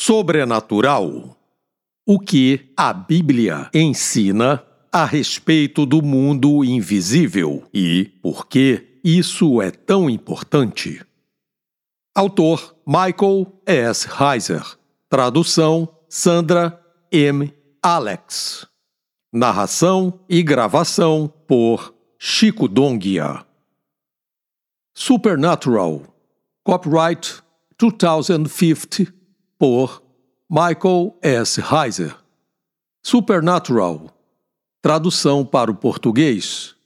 Sobrenatural. O que a Bíblia ensina a respeito do mundo invisível e por que isso é tão importante. Autor Michael S. Heiser. Tradução Sandra M. Alex. Narração e gravação por Chico Donguia. Supernatural. Copyright 2050 por Michael S. Heiser. Supernatural. Tradução para o português.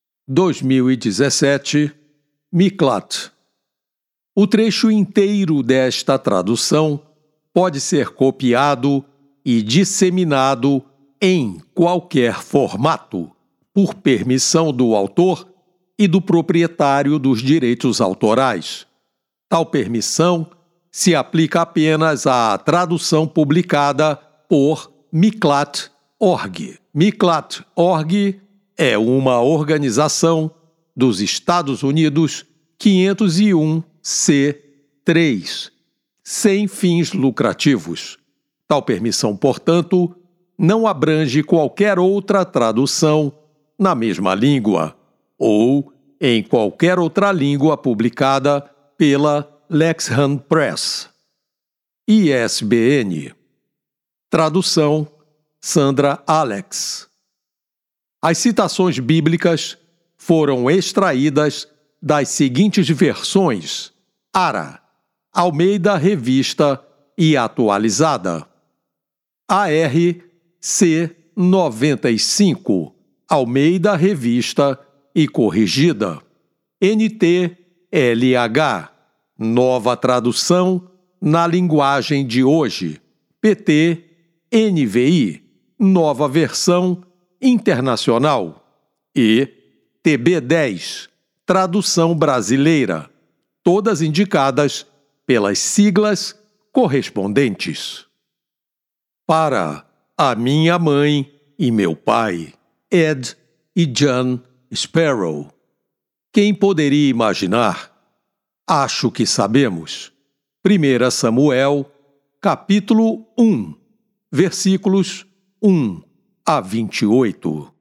2017. Miklat. O trecho inteiro desta tradução pode ser copiado e disseminado em qualquer formato, por permissão do autor e do proprietário dos direitos autorais. Tal permissão se aplica apenas à tradução publicada por Miklat.org. Miklat.org é uma organização dos Estados Unidos 501c3, sem fins lucrativos. Tal permissão, portanto, não abrange qualquer outra tradução na mesma língua ou em qualquer outra língua publicada pela Lexham Press. ISBN. Tradução Sandra Alex. As citações bíblicas foram extraídas das seguintes versões: ARA, Almeida Revista e Atualizada. ARC 95, Almeida Revista e Corrigida. NTLH, Nova Tradução na Linguagem de Hoje. PT, NVI, Nova Versão Internacional. E TB10, Tradução Brasileira, todas indicadas pelas siglas correspondentes. Para a minha mãe e meu pai, Ed e John Sparrow. Quem poderia imaginar? Acho que sabemos. 1 Samuel, capítulo 1, versículos 1 a 28.